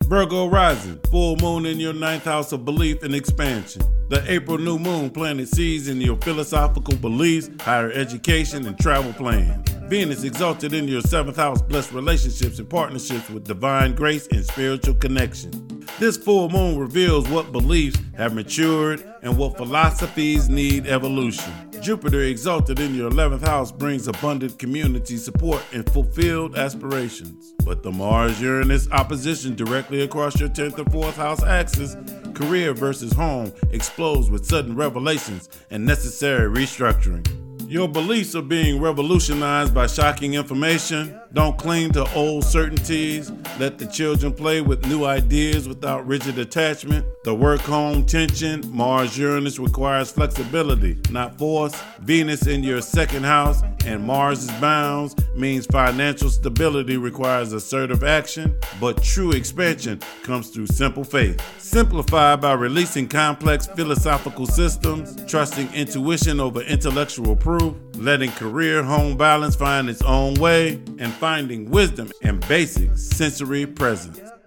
Virgo rising, full moon in your ninth house of belief and expansion. The April new moon planted seeds in your philosophical beliefs, higher education, and travel plans. Venus exalted in your seventh house, blessed relationships and partnerships with divine grace and spiritual connection. This full moon reveals what beliefs have matured and what philosophies need evolution. Jupiter exalted in your 11th house brings abundant community support and fulfilled aspirations. But the Mars-Uranus opposition directly across your 10th and 4th house axis, career versus home, explodes with sudden revelations and necessary restructuring. Your beliefs are being revolutionized by shocking information. Don't cling to old certainties. Let the children play with new ideas without rigid attachment. The work-home tension, Mars-Uranus requires flexibility, not force. Venus in your second house and Mars' bounds means financial stability requires assertive action, but true expansion comes through simple faith. Simplify by releasing complex philosophical systems, trusting intuition over intellectual proof, letting career-home balance find its own way, and finding wisdom in basic sensory presence.